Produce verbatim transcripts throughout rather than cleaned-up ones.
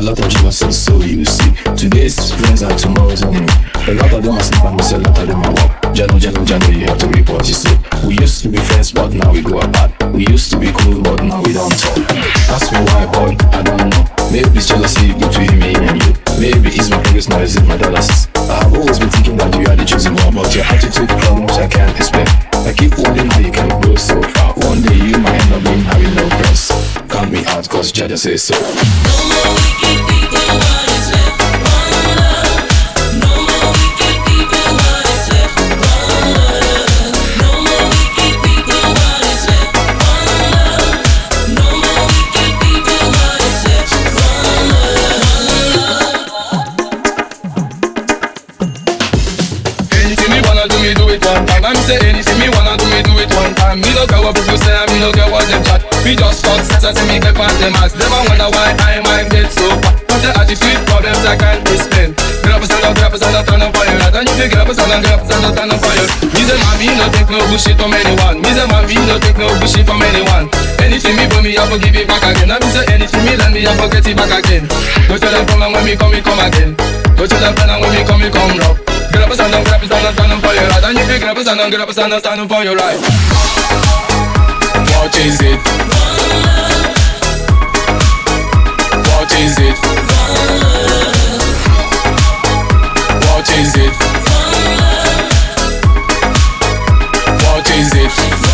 lot of jealousies, so you see. Today's friends are tomorrow's enemy. A lot of them are sleep and we say a lot of them are walk. Jano, Jano, Jano, you have to reap what you say. We used to be friends, but now we go apart. We used to be cool, but now we don't talk. Ask me why, boy, I don't know. Maybe it's jealousy between me and you. Maybe it's my progress, now is it my dollars. I've always been thinking that you are the chosen one, but your attitude problems I can't explain. I keep wondering how you can go so far. One day you might end up being having no friends. Count me out, cause Jaja says so. No more wicked people, what is left? One love. No more wicked people, what is left? One love. No more wicked people, what is left? One love. No more wicked people, what is left? One love. Anything me wanna do, me do it one time. I'm say anything me wanna do, me do it one time. Me no care what people say, and me no care what them chat. We just fuck sex and me get past them ass. Never wonder why I might get so fat. Cause the attitude problems I can't explain. Get up and stand up, get up and stand up, turn up for you. And if you get up and stand up, get up and stand up, turn up for you. Me say man, me no take no bullshit from anyone. Me say man, me no take no bullshit from anyone. Anything me for me, I forgive it back again. And me say anything me lend me, I forget it back again. Go tell them come and when me come, me come again. Go tell them plan and when me come, me come rock. Get up and stand up, get up and stand up, stand up for your right. And if you get up and stand up, get up and stand up, stand up for your right. What is it? What is it? What is it? What is it?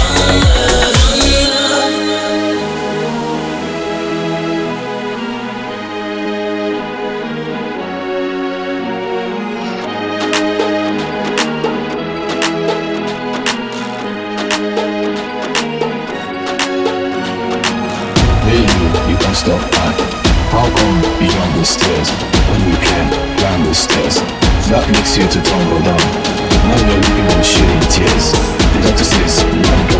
You can't stop that. How come you on the stairs when you can climb the stairs? That makes you to tumble down. Now you're looking at the shit in tears. The doctor says you don't